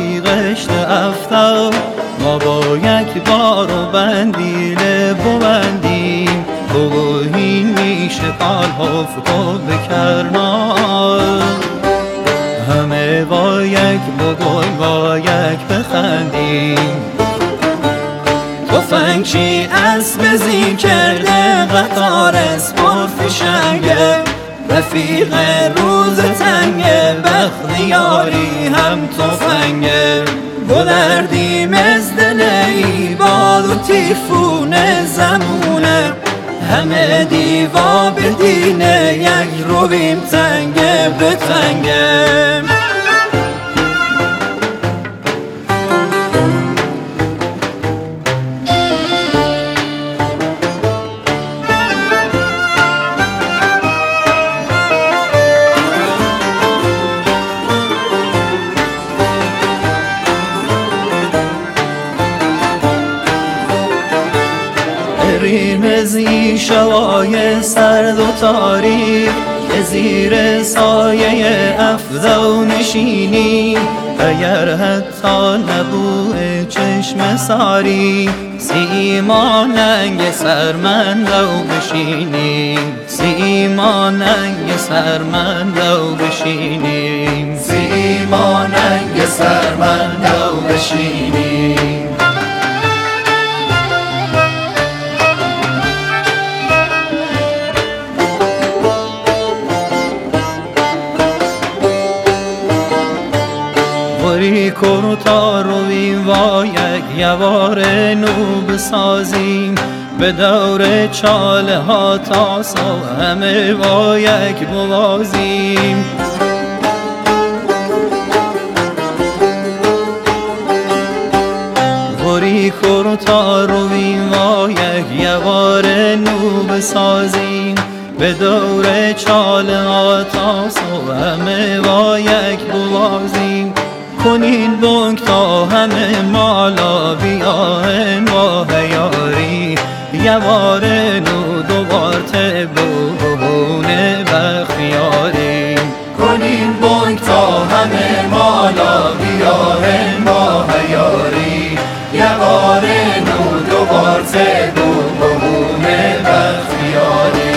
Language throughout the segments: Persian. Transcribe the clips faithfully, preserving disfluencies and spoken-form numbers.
رفیقش افتاد ما با یک بار و بندیله ببندیم بگوهین میشه قلب کو بکرنار همه با یک بگوی با یک بخندیم تفنگ چی اسب زین کرده قطار اسپور فشنگه رفیق روز تنگه بختیاری هم تفنگه گلردیم از دل ایباد و تیفون زمونه همه دیوا به دینه یک رویم تنگه به تنگه ریم زی شوای سرد و تاریک که زیر سایه افزو نشینی اگر حتی نبوه چشم ساری سیما ننگ سرمندو بشینی سیما ننگ سرمندو بشینی سیما ننگ سرمندو بشینی وری کرو تا رویم و یک یوار نو بسازیم به دور چاله ها تا سو همه با یک بوازیم وری کرو تا رویم و یک یوار نو بسازیم به دور چاله ها تا سو همه با یک بوازیم کنین بانک تا همه مالا بیاین با هیاری یوار نو دوبار تبونه بخیاری کنین بانک تا همه مالا بیاین با هیاری یوار نو دوبار تبونه بخیاری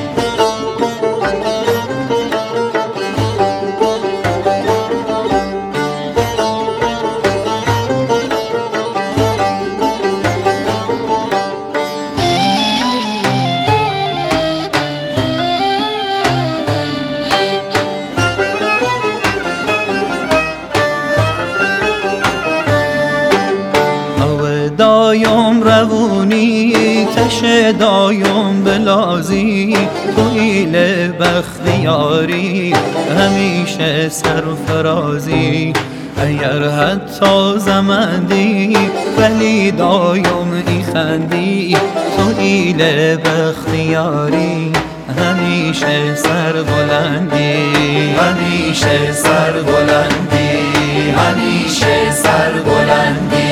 دایم روونی تش دایم بلازی تویل بختیاری همیشه سرفرازی اگر حتی زمندی ولی دایم ای خندی تویل بختیاری همیشه سر بلندی همیشه سر بلندی همیشه سر بلندی